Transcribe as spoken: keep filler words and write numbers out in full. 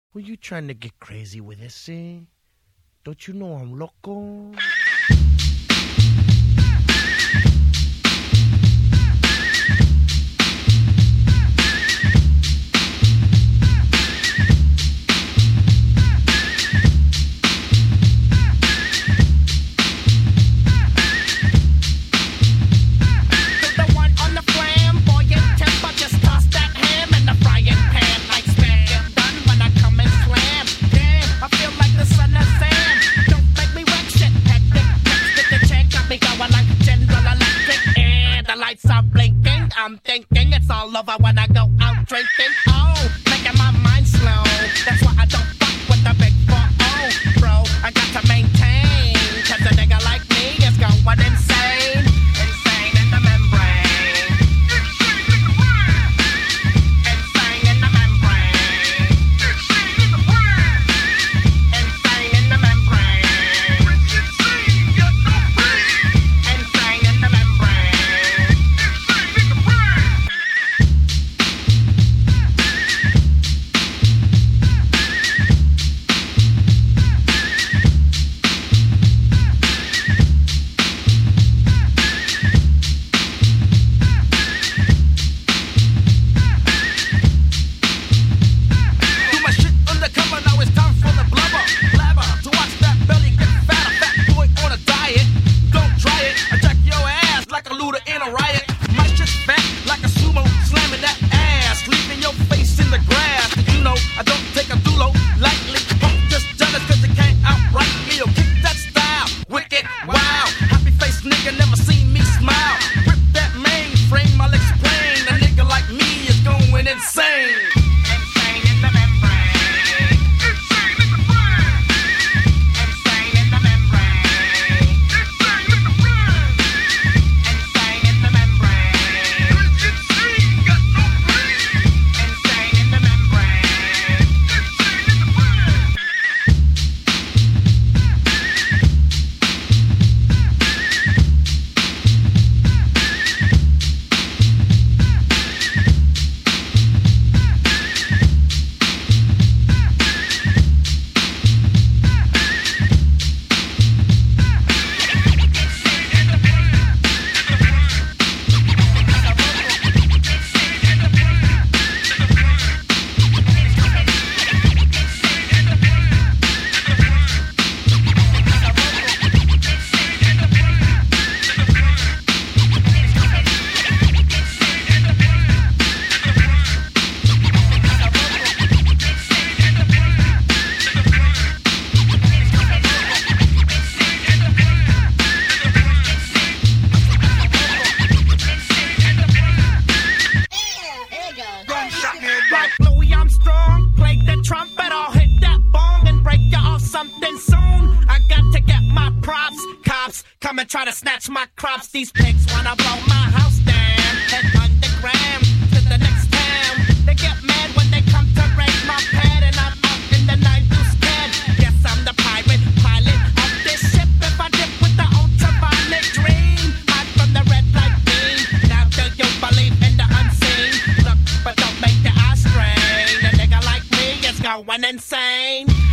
Were you trying to get crazy with this, eh? Don't you know I'm loco? I'm thinking it's all over when I go out drinking. Oh, making my mind slow. That's why I don't fuck with the big four oh, bro. I got to maintain, cause a nigga like me is going insane. Insane in the membrane. Insane in the membrane. Insane in the brain. Insane in the membrane. Insane, got no brain. Insane in the membrane. Try to snatch my crops. These pigs wanna blow my house down. Head underground to the next town. They get mad when they come to raid my pad, and I'm out in the night who's scared. Yes, I'm the pirate pilot of this ship. If I dip with the ultraviolet dream, hide from the red light beam. Now do you believe in the unseen? Look, but don't make your eyes strain. A nigga like me is going insane.